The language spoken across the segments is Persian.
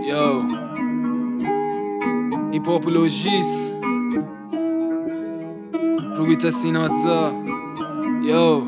Yo, هیپاپولوژیست روبیت سیناتزا. یو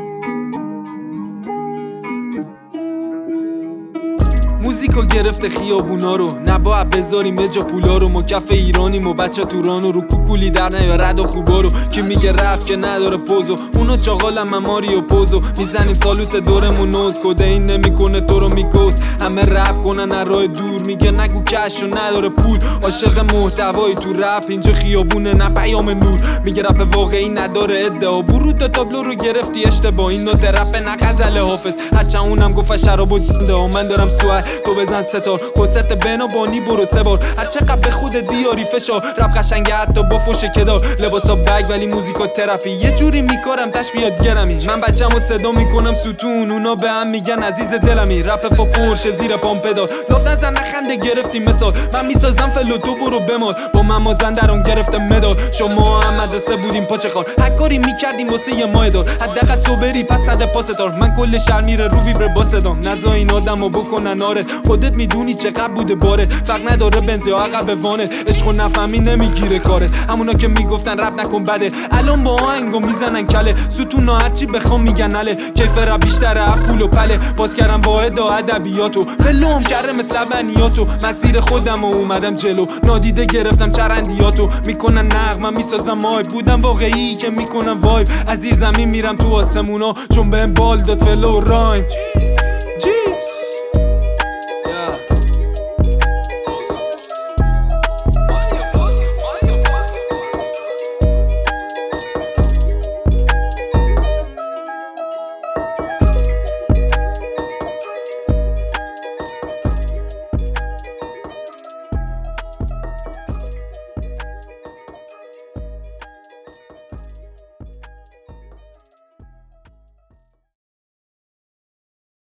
موزیکو گرفته خیابونا رو، نباید بذاریم یه جا پولا رو. ما کف ایرانیم و بچه تورانو رو کوکولی در نیا رد و خوبا رو. که میگه رپ که نداره پوزو، اونو چاقالم مماری و پوزو. میزنیم سالوت دورمون نوز، کده این نمیکنه تو رو میکوز. همه رپ کنن راه دور، میگه نگو کش و نداره پول. عاشق محتوایی تو رپ، اینجا خیابونه نه پیام نور. میگه رپ واقعی نداره ادعا، برود تابلو رو گرفتی اشتباه. این نوت رپ نه غزل حافظ، هرچند اونم گفت شراب و دنده. من دارم سوال تو بزن ستار، کنسرت بنابانی برو سه بار. هر چقدر به خود دیاری فشار، رپ قشنگه حتی با فوش کدار. لباسا بگ ولی موزیکا تراپی، یه جوری میکارم تش بیاد گرمی. من بچه‌مو صدا میکنم ستون، اونا به هم میگن عزیز دلمی. رپ فا پرشه زیر پام پدال، لافت نزن نخنده گرفتی مثال. من میسازم فلو تو برو بمال، با من مازندران گرفته مدال. شما هم مدرسه بودیم پاچه خار، هر کاری میکردیم واسه یه ماه دار. حداقل صبری پس نده پاستار، من کل شهر میره رو ویبر با صدام. نزا این آدمو بکنن آرد، خودت میدونی چقدر بوده بارت. فرق نداره بنز یا عقب وانت، عشقو نفهمی نمیگیره کارت. همونا که میگفتن رپ نکن بده، الان با آهنگو میزنن کله. ستونا هرچی بخوام میگن اله، کیف رپ بیشتره پول و پله. باز کردم واحد ادبیاتو، فلوم کرده مثل بنیاتو. مسیر خودم و اومدم جلو، نادیده گرفتم چرندیاتو. میکنن نغمه میسازم مایب، بودم واقعی که میکنم وایب. از زیر زمین میرم تو آسمونا، چون بهم بال داد فلو رایم.